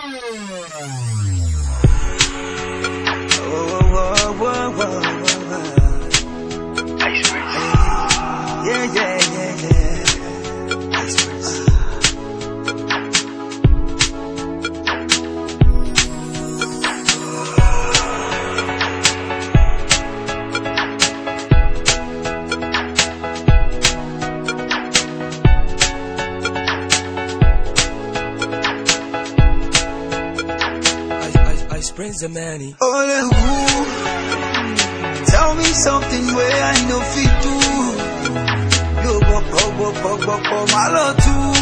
Prince of Manny. Tell me something where I know fit do. You go my love too.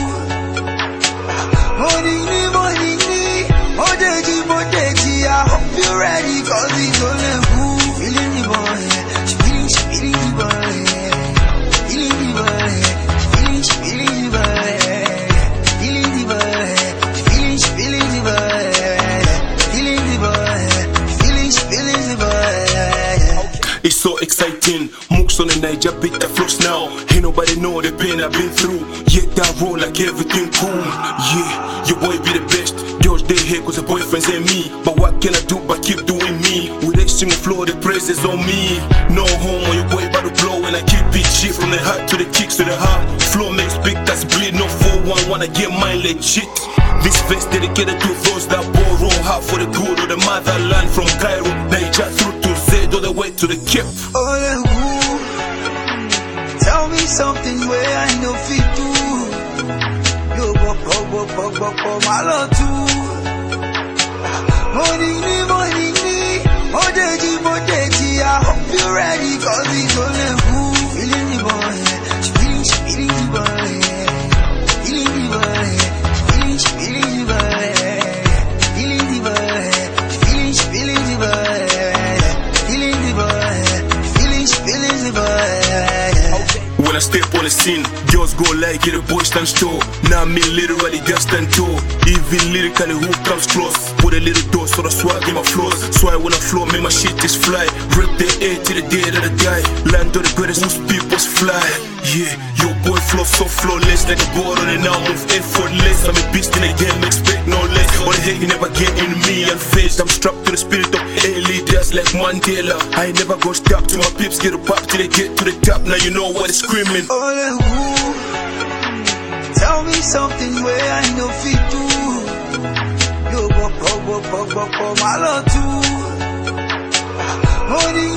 Morning, Modeji, I hope you're ready, cause it's only who feeling the boy. She feeling the boy. Feeling the boy. She feeling the boy. Feeling the boy. She feeling the boy. It's so exciting, mooks on the Niger beat that flows now. Ain't nobody know the pain I've been through. Yet that roll like everything cool. Yeah, your boy be the best. George they here cause the boyfriends ain't me. But what can I do but keep doing me? With each single floor the praises on me. No home on your boy about to blow. And I keep beat shit from the heart to the kicks to the heart. Flow makes big, that's bleed, no 4-1. Wanna get mine legit. This verse dedicated to those that borrow hard for the good of the motherland. From Cairo, Niger through to Z, all the way to the Cape. Tell me something where I know fit do. You go my love too. Morning, Modeji, I hope you're ready, cause it's only who feeling the boy. She feeling the boy. Feeling the boy. She feeling the boy. Feeling the boy. She feeling the boy. Feeling the boy. She feeling the boy. When I step on the scene, girls go like it, the boy stands tall. Now me literally just stand tall. Even lyrically who comes close. Put a little dose so the swag in my floors. So I wanna flow, make my shit just fly. Rip the air to the day that I die. Land of the greatest whose peoples fly. Yeah, your boy flow so flawless. Like a board on it now, move effortless. I'm a beast in the game, expect no less. All the hate you never get in me unfazed. I'm strapped to the spirit of leaders like Mandela. I ain't never go stop till my peeps get a pop till they get to the top. Now you know what is screaming. Tell me something where I know fit do. You go my love too. Morning,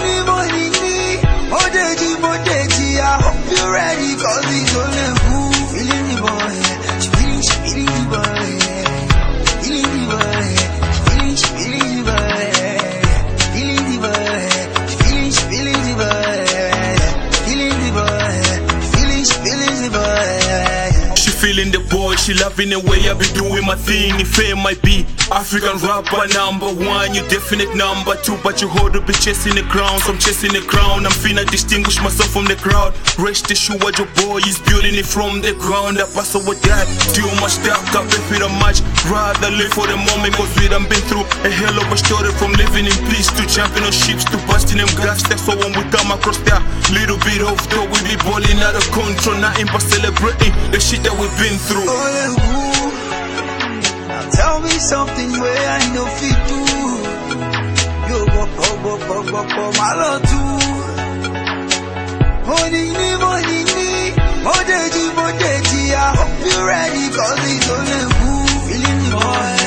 Modeji, I hope you're ready, cause it's only who feeling the boy. She feeling the boy. Feeling the boy. She feeling the boy. Feeling the boy. She feeling the boy. Feeling the boy. She feeling the boy. She feeling the boy, she loving the way I be doing my thing. If it might be African rapper #1, you definite #2, but you hold up and chasing the crown. So I'm chasing the crown, I'm finna distinguish myself from the crowd. Rest assured your boy is building it from the ground up. I saw what that, too much dark up if it a much. Rather live for the moment, cause we done been through a hell of a story. From living in peace to championships to busting them gas. That's so when we come across that little bit of though, we be balling out of control. Nothing but celebrating the shit that we've been through. Tell me something where I know fit do. You go my love too. Morning, Modeji, I hope you're ready, cause it's only who feeling the boy.